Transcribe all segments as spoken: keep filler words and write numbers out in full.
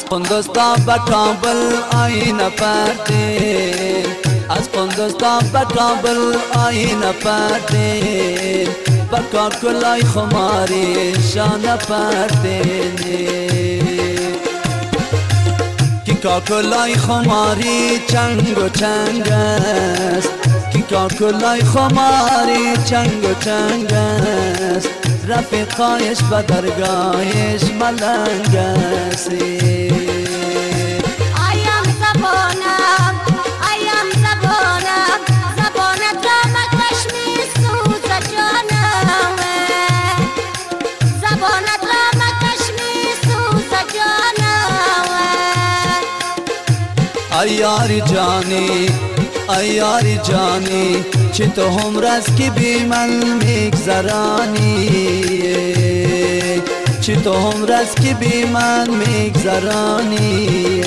از قندوز تا به کابل آینه پردین، از قندوز تا به کابل آینه پردین، با کاکلای خماری شانه پردین. کی کاکلای خماری چنگ و چنگ است، کی کاکلای خماری چنگ و چنگ است، رفیقایش به درگاهش ملنگ است. آیم زبانم آیم زبانم، زبانت را مکش میسوز جانم، زبانت را مکش میسوز جانم. ای یاری جانی ای یاری جانی، چه تو عمر است که بی من میگذرانی، چه تو عمر است که بی من میگذرانی.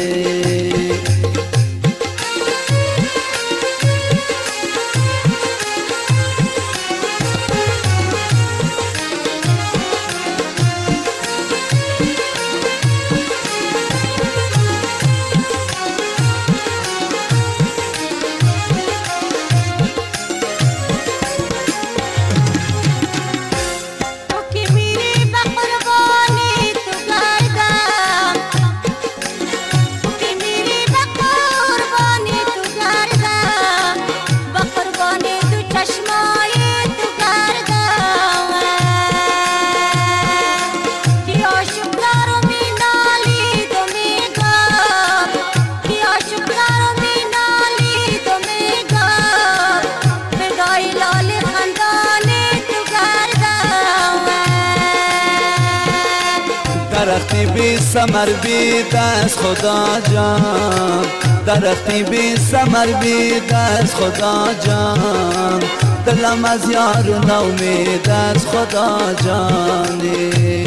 درختی بی ثمر بی دست خدا جان، درختی بی ثمر بی دست خدا جان، دلم از یار و نومید از خدا جانی.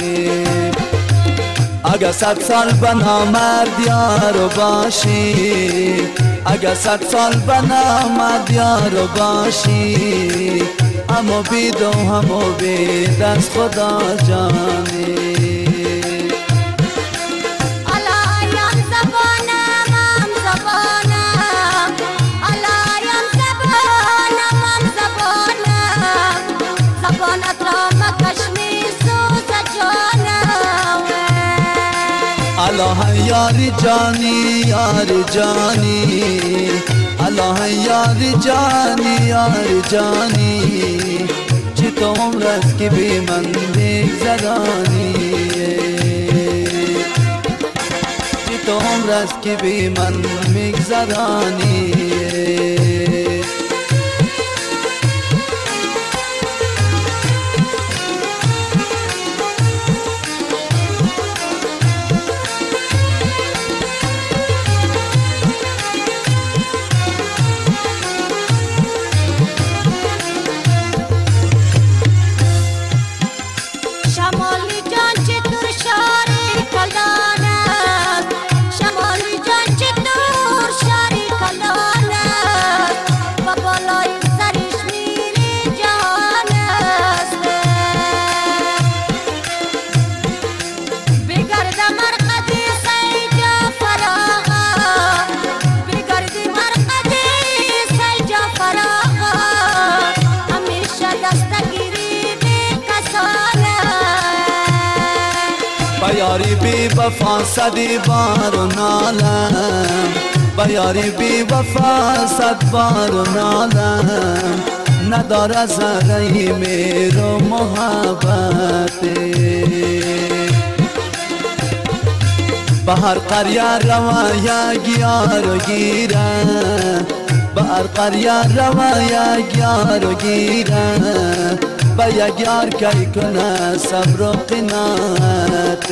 اگه صد سال به نامرد یارو باشی، اگه صد سال به نامرد یارو باشی، همو بید و همو بید از خدا جانی. الله یاری جانی یاری جانی، الله یاری جانی یاری جانی، چه تو عمر است که بی من بگذرانی، چه تو عمر است که بی من بگذرانی. بیاری بی وفا صدی بار و نالم، بیاری بی وفا صد بار و نالم، نداره ذره مهر و محبت. به هر قریه روا یک یارو گیره، به هر قریه روا یک یارو گیره، با یک یار کی کنه صبر و قناعت.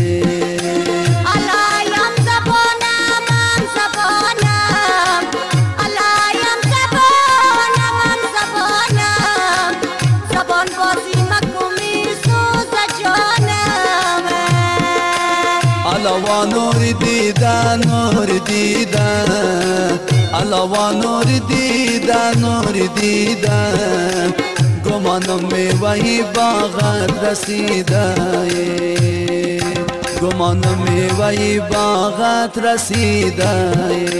علایم زبانم من زبانم، علایم زبانم من زبانم، زبان بازی مکمی سوز جانم. علاوه نور دیدن نور دیدن، علاوه نور دیدن نور دیدن، گمانم میوهی باغت رسیده. گمان میوه باغت رسیده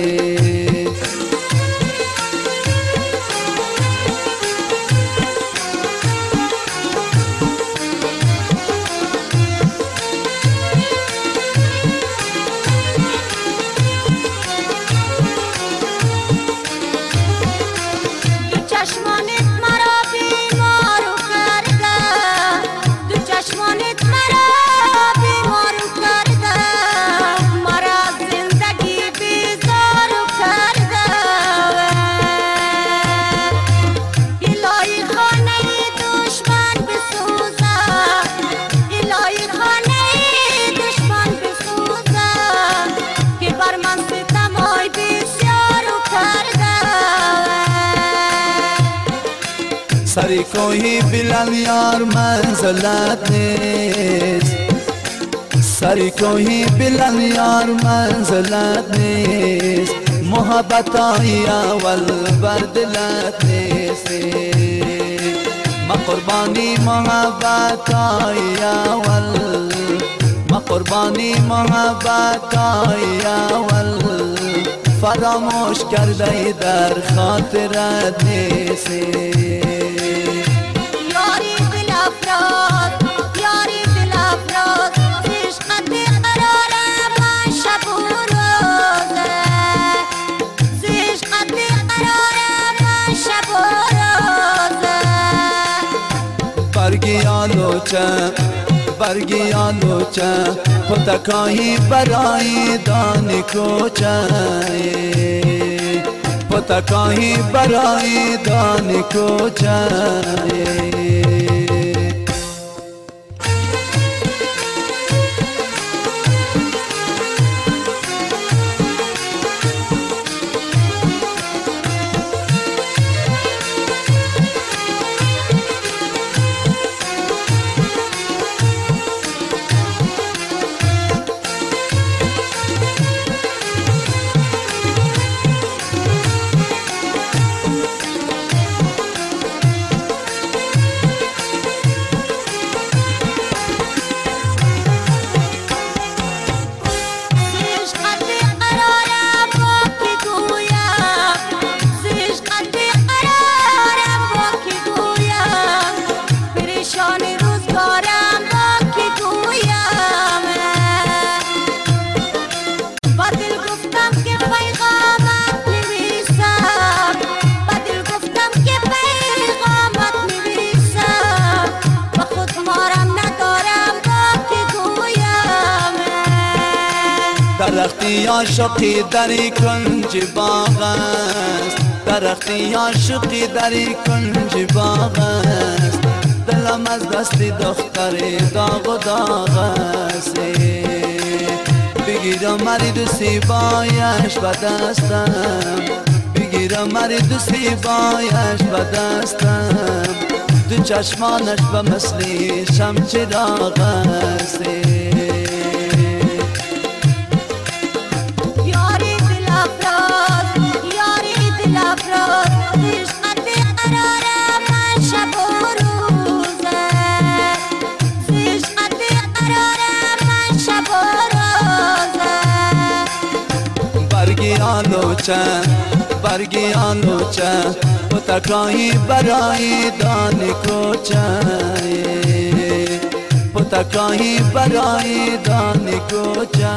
سری کوهی بلند یار منزلت نیست سری کوهی بلند یار منزلت نیست محبت های اول بر دلت نیست ما قربانی محبت های اول ما قربانی محبت های اول فراموش کرده در خاطرت نیست برگی آلوچه برگی آلوچه پتکایی برای دانی کوچه پتکایی برای دانی کوچه درختی عاشقی در کنج باغ است درختی عاشقی در کنج باغ است دلم از دست دختر داغ و داغ است بگیرم مرد سیبایش به دستم بگیرم مرد سیبایش به دستم دو چشمانش به مثل شمچراغ است برگی آلوچه پتکایی برای دانی کوچه پتکایی برای دانی کوچه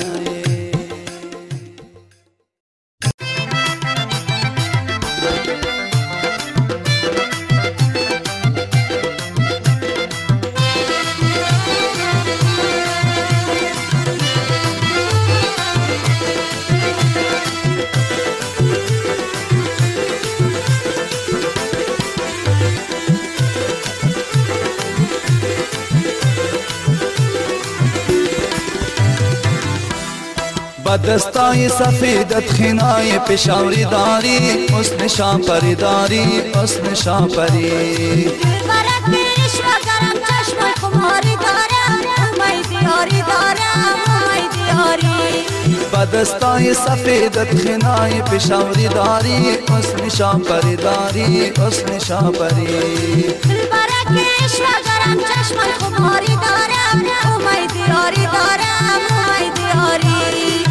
با دستای سفیدت خینای پشاوری داری حسن شامپری داری حسن شامپری برک بیش و گرم چشمای خماری دارم اومای دیاری دارم اومای دیاری با دستای سفیدت خینای پشاوری داری حسن شامپری داری حسن شامپری برک بیش و گرم گرم چشمای خماری دارم امید یاری دارم امید یاری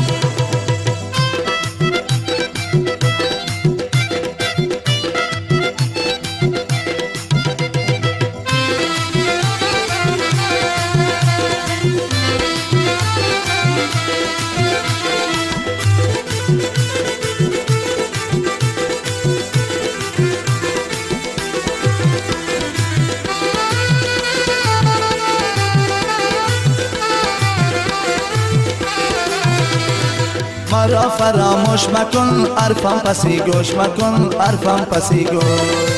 مرا فراموش مکن حرفم پسی گوش مکن حرفم پسی گوش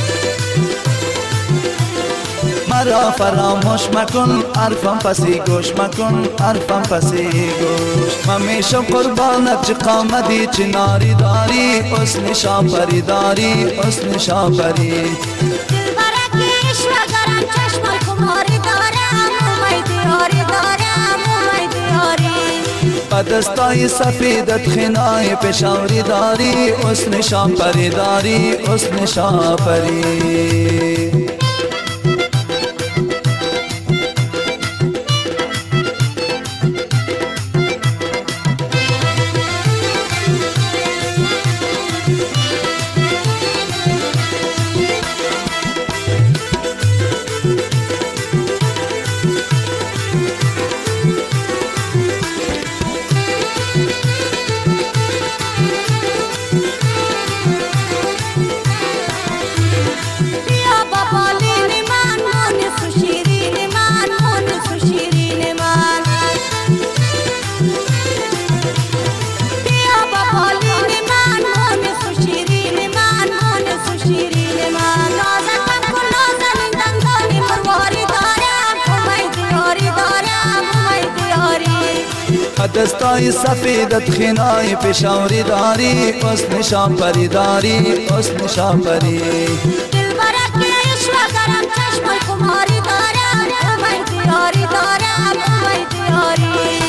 مرا فراموش مکن حرفم پسی گوش مکن حرفم پسی گوش من میشم قربانت چه قامتی چه ناری داری حسن شاپری داری حسن شاپری دلبرک عشق گرم چشمای خماری دارم امید یاری دارم امید یاری با دستای سفیدت خنای پشاوری داری حسن شاپری داری حسن شاپری دستای سفیدت خنای پشاوری داری حسن شاپری داری حسن شاپری دلبرک عشق گرم چشمای خماری دارم امید یاری دارم امید یاری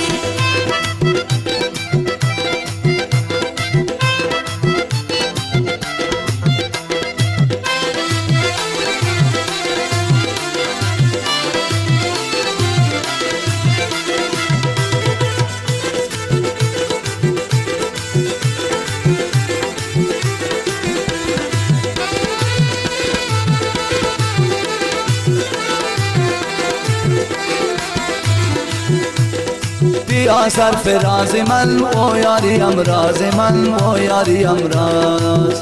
بیا صرف راز من او یاری امراض من او یاری امراض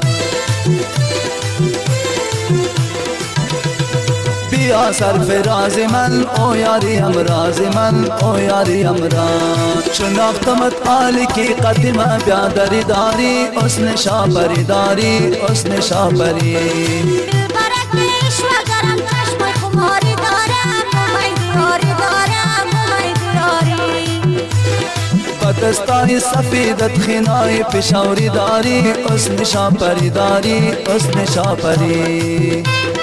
بیا صرف راز من او یاری امراض من او یاری امراض شناختمت حالی کی قدم بیادری داری حسن شاپری داری حسن شاپری دلبرک عشق گرم چشمای خماری دارم امید یاری دارم امید یاری با دستای سفیدت خنای پشاوری داری حسن شاپری داری حسن شاپری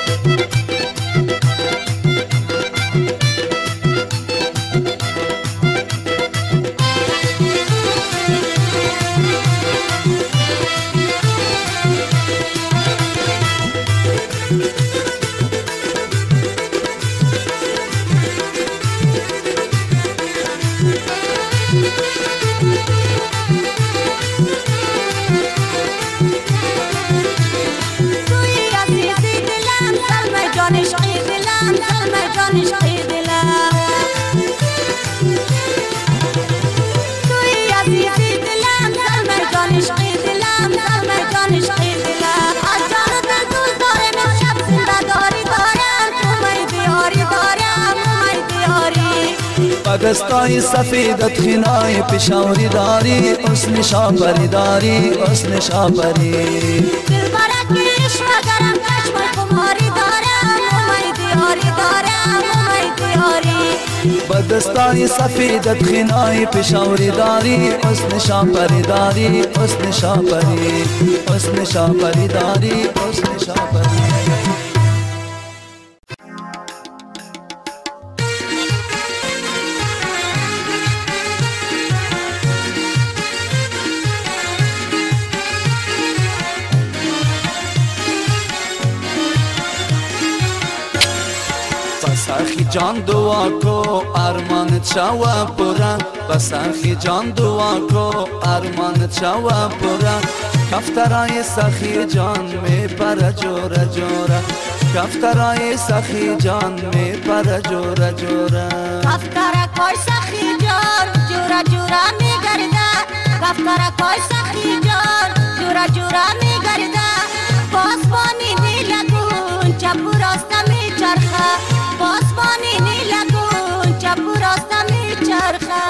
دستای سفیدت خنای پشاوری داری حسن شاپری داری حسن شاپری دلبرک عشق گرم چشمای خماری دارم امید یاری دارم امید یاری با دستای سفیدت خنای پشاوری داری حسن شاپری داری حسن شاپری حسن شاپری داری حسن شاپری سخی جان دعا کو ارمانت شوا پورا سخی جان دعا کو ارمانت شوا پورا کفترای سخی جان می پر جورا جورا کفترای سخی جان می پر جورا جورا کفترکای سخی جان جورا جورا می گرده کفترکای سخی جان جورا جورا می گرده پاسبانی نیلگون چپ و راست می چرخه پاسبانی نیلگون چپ و راست می چرخه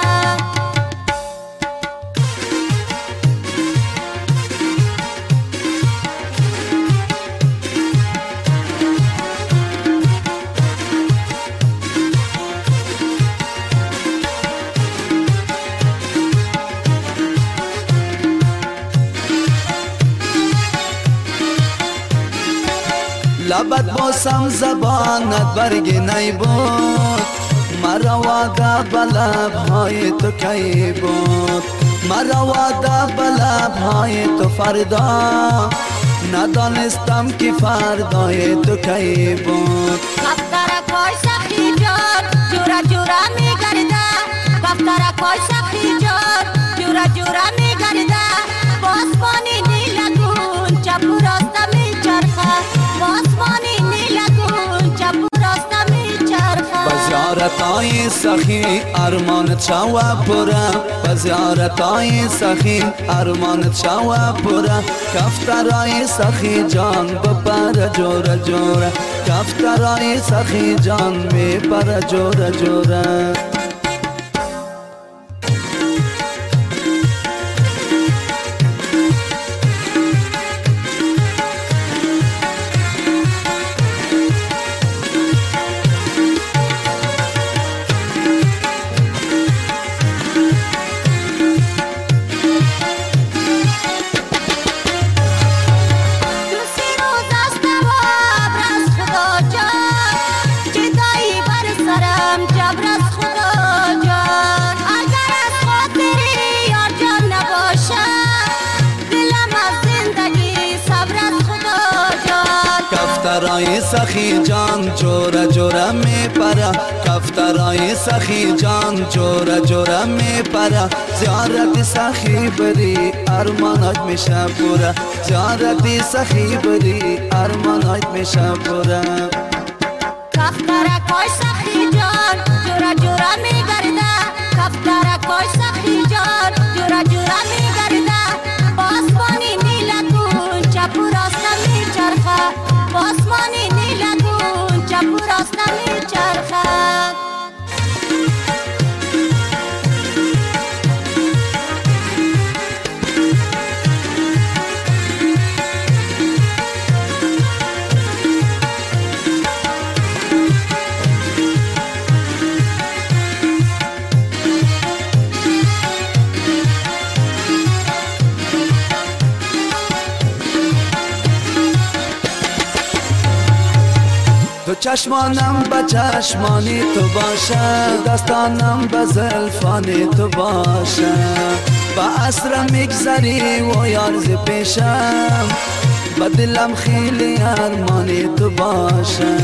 لبت باسم زبانت برگ نی بود مرا وعده بلب های تو کی بود مرا وعده بلب های تو فردا ندانستم که فردای تو کی بود کفترکای سخی جان جورا جورا می گرده کفترکای سخی جان جورا جورا می گرده پاسبانی نیلگون چپ و راست می چرخه پاسبانی نیلگون چپ و راست می چرخه بزیارتای سخی ارمانت شوا پورا بزیارتای سخی ارمانت شوا پورا کفترای سخی جان بپر جورا جورا کفترای سخی جان می پر جورا جورا کفترای سخی جان جورا جورا می پرا کفترای سخی جان جورا جورا می پرا زیارت سخی بری ارمانات میشه پورا زیارت سخی بری ارمانات میشه پورا کفترکای سخی جان جورا جورا می گرده کفترکای سخی جان جورا جورا می گرده پاسبانی نیلگون چپ و راست می چرخه پاسمانی نیلگون چپ و راست می چرخد تو چشمانم به چشمانی تو باشه دستانم به زلفانی تو باشه به عصرم میگذری و یارز پیشم به دلم خیلی ارمانی تو باشه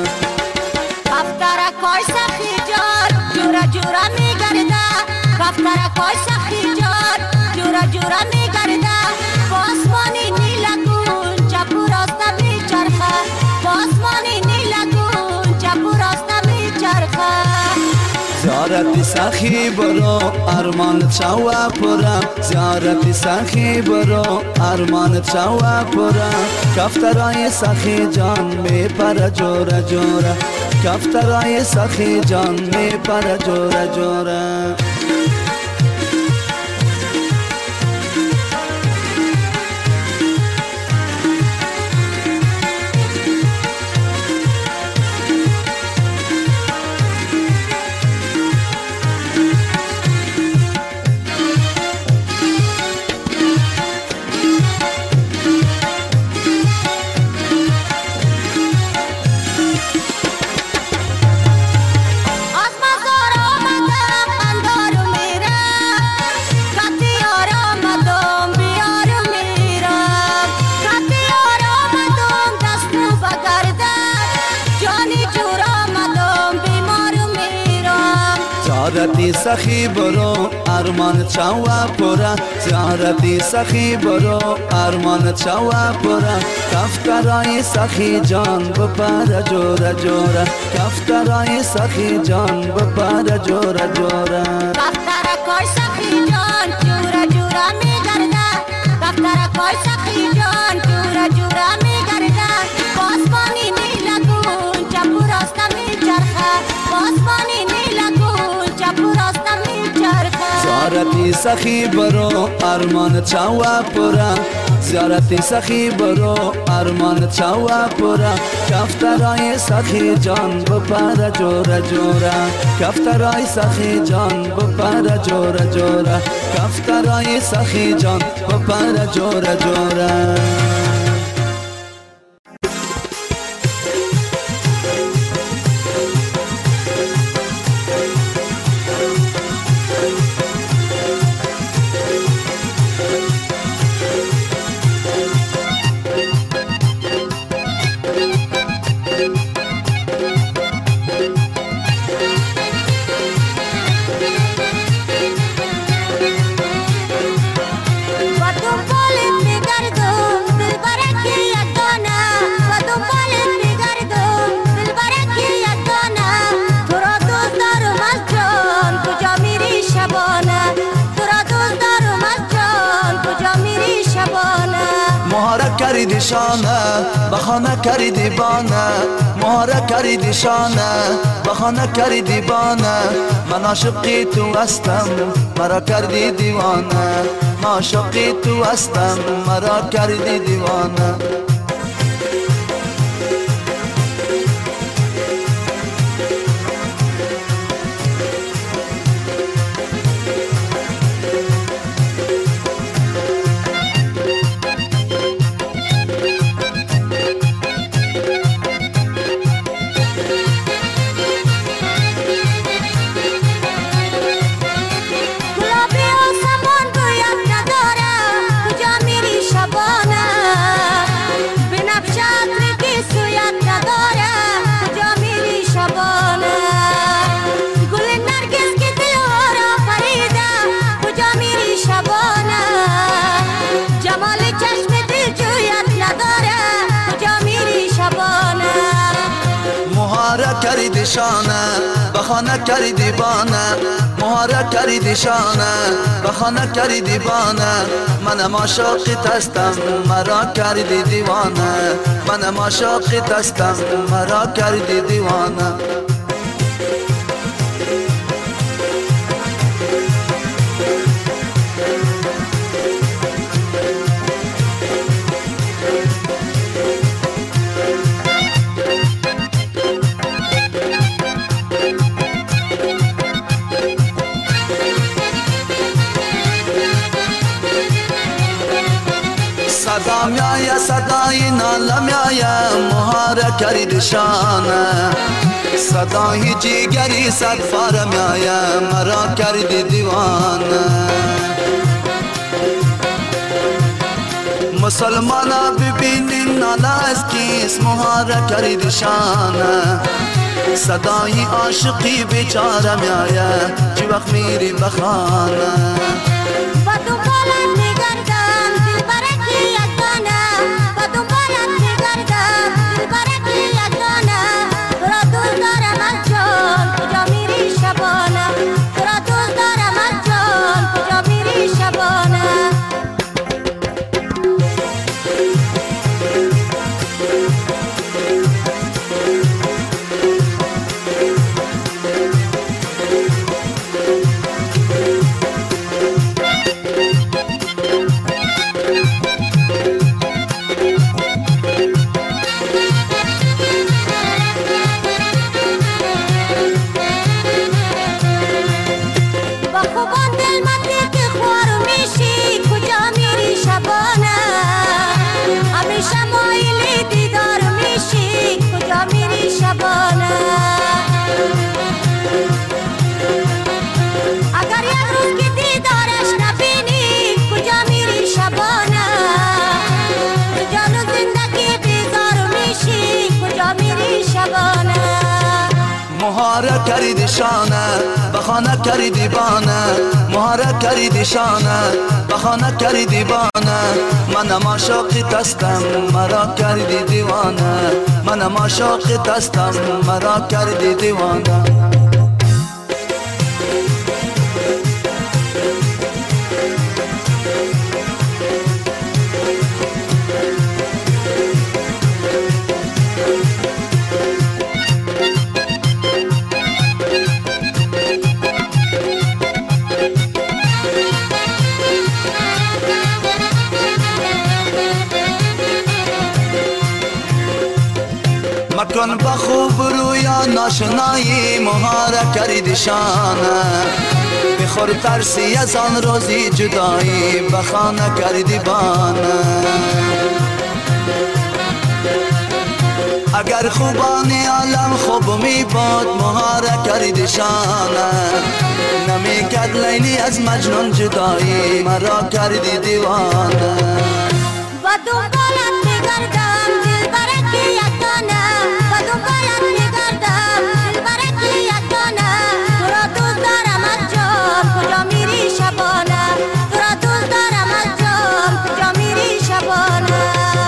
کفترکای سخی جان جورا جورا میگرده کفترکای سخی جان جورا جورا میگرده پاسمانی نیلگون چپ و راست میچرخه پاسمانی نیلگون چپ و راست میچرخه زیارت سخی برو ارمانت شوا پورا زیارت سخی برو ارمانت شوا پورا کفترای سخی جان می پر جورا جورا کفترای سخی جان می پر جورا جورا از مزار آمدم اندار زیارتی سخی برو ارمان چوا پره زیارتی سخی برو ارمان چوا پره کفترای سخی جان بپره جوره جوره کفترای سخی جان بپره جوره جوره کفتر کار سخی جان جوره جوره میگرده کفتر کار سخی جان جوره جوره میگرده پاسبانی نیلگون چپ و راست میچرخه پاسبانی نیلگون چپ و راست میچرخه زیارتی سخی برو ارمان چوا پره زیارتی سخی برو ارمان چوا پره کفترای سخی جان بپره جوره جوره کفترای سخی جان بپره جوره جوره کفترای سخی جان بپره جوره جوره کردی شانه بخانه کردی بانه مهاره کردی شانه بخانه کردی بانه من عاشقی تو هستم مرا کردی دیوانه من عاشقی تو هستم مرا کردی دیوانه کردی شانه بخانه کردی بانه مهاره کردی شانه بخانه کردی بانه منم عاشقت هستم مرا کردی دیوانه منم عاشقت هستم مرا کردی دیوانه صدا میایه صدای ناله میایه مهاره کردی شانه صدای جیگری صد فاره میایه مرا کردی دیوانه مسلمانا ببینین ناله از کیس مهاره کردی شانه صدای عاشقی بیچاره میایه چی وقت میری بخانه مهاره کردی شانه بخانه کردی بانه مهاره کردی شانه بخانه کردی بانه منم عاشقت هستم مرا کردی دیوانه منم عاشقت هستم مرا کردی دیوانه مکن با خوب رویا ناشنایی مهاره کردی شانه بخور ترسی از آن روزی جدایی بخانه کردی بانه اگر خوبانی عالم خوب می بود مهاره کردی شانه نمیکرد لیلی از مجنون جدایی مرا کردی دیوانه با دنبالت میگردم دل برکی یکانه با دنبالت میگردم دل برکی یکانه تو را دوست دارم از جان کجا میری شبانه تو را دوست دارم از جان کجا میری شبانه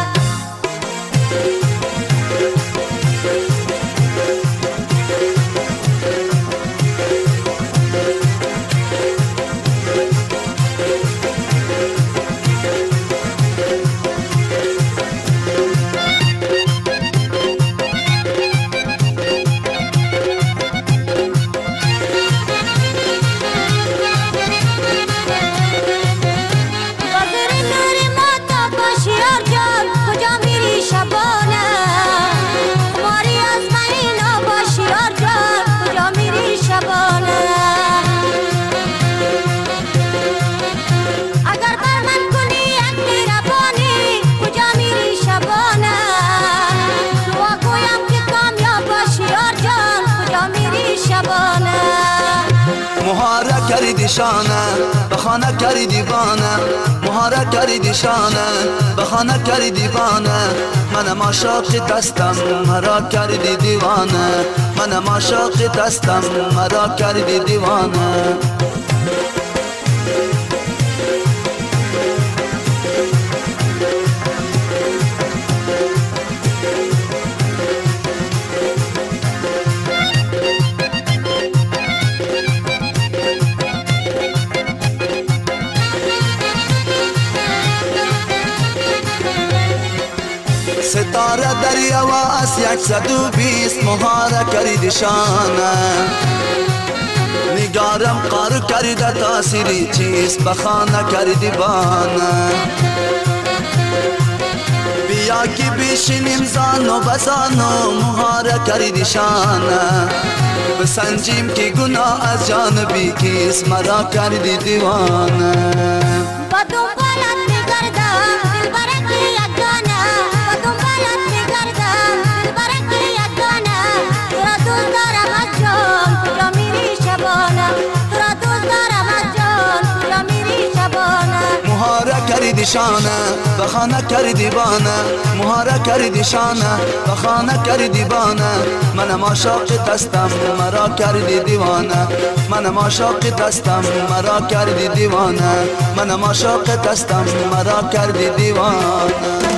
مهاره کردی شانه بخانه کردی بانه مهاره کردی شانه بخانه کردی بانه منم عاشقت هستم مرا کردی دیوانه منم عاشقت هستم مرا کردی دیوانه ستاره دریا و از یکصد و بیست مهاره کردی شانه نگارم قار کرده تاثیری چیست بخانه کردی بانه بیا که بیشینیم زان و بزان و مهاره کردی شانه بسنجیم که گناه از جانبی کیست مرا کردی دیوانه با دنبالت میگردم دل برکی یکانه با دنبالت میگردم دل برکی یکانه تو را دوست دارم از جان کجا میری شبانه تو را دوست دارم از جان کجا میری شبانه مهاره کردی شانه بخانه کردی بانه مهاره کردی شانه بخانه کردی بانه منم عاشقت هستم مرا کردی دیوانه منم عاشقت هستم مرا کردی دیوانه منم عاشقت هستم مرا کردی دیوانه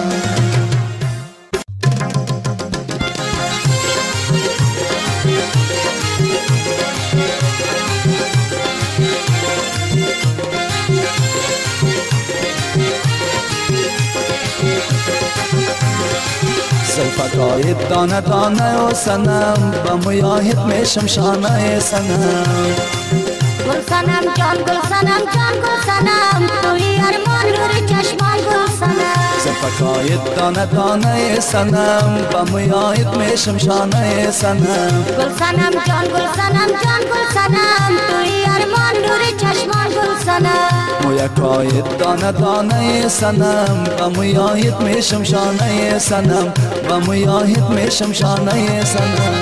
زلفکایت دانه دانه و سنم با مویاهت میشم شانه سنم گل سنم جان گل سنم جان گل سنم توی ارمان نور چشمان گل سنم زلفکایت دانه دانه سنم با مویاهت میشم شانه سنم گل سنم جان گل سنم جان گل سنم توی ارمان نور چشمان گل سنم مویکایت دانه دانه سنم با مویاهت میشم شانه سنم با مویاهت میشم شانه سنم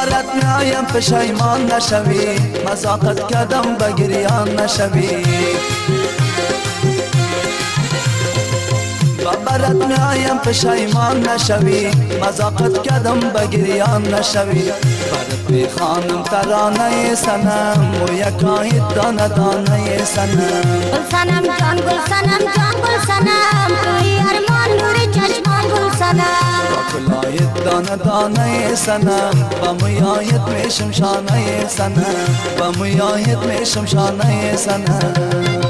برات میایم پشیمان نشوی مذاقت کردم بگریان نشوی برات میایم پشیمان نشوی مذاقت کردم بگریان نشوی برات می خانم ترانه سنم و یکایت دانه دانه سنم گل سنم جان گل سنم جان گل سنم توی ارمان نور چشمان گل سنم با کلایت دانه دانه سنم با مویایت میشم شانه سنم با مویایت میشم شانه سنم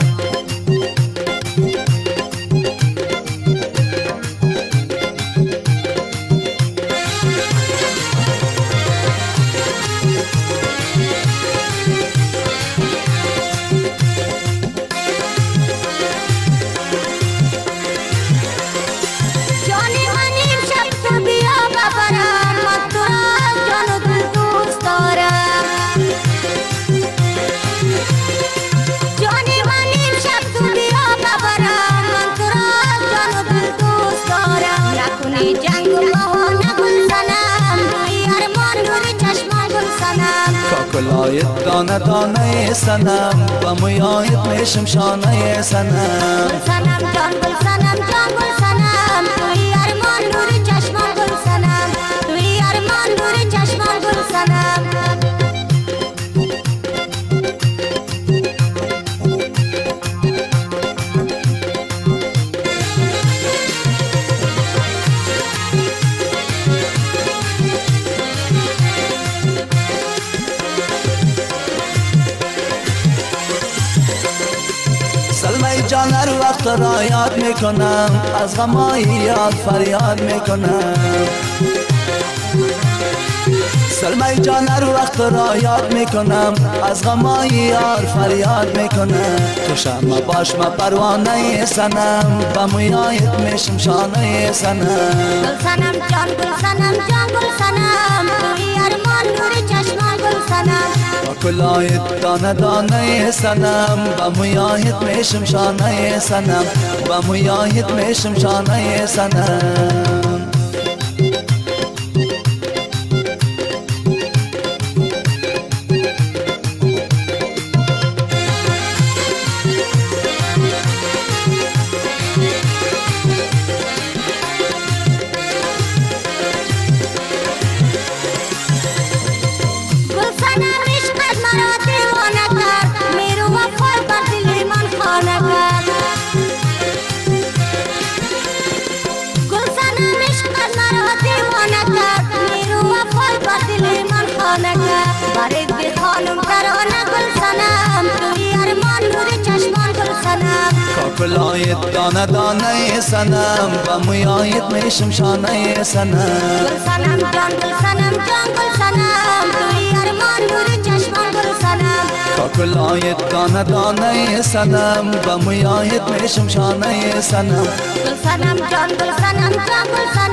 کلایت دانه دانه سنم با مویایت میشم شانه سنم گل سنم جان گل سنم جان گل سنم توی ارمان نور چشمان گل سنم توی ارمان نور چشمان گل سنم سلمه جان هر وقت را یاد میکنم از غمای یاد فریاد میکنم سلمه جان هر وقت را یاد میکنم از غمای یار فریاد میکنم تو شمع باش ما پروانه سنم با مویایت میشم شانه سنم گل سنم جان گل سنم جان گل سنم توی ارمان نور چشمان گل سنم کلایت دانه دانه سنم با مویایت میشم شانه سنم با مویایت میشم شانه سنم برای بی خانم ترانه گل سنم توی ارمان نور چشمان گل سنم کلایت دانه دانه سنم با مویایت میشم شانه سنم گل سنم جان گل سنم جان گل سنم توی ارمان نور چشمان گل سنم کلایت دانه دانه سنم با مویایت میشم شانه سنم گل سنم جان گل سنم جان گل سنم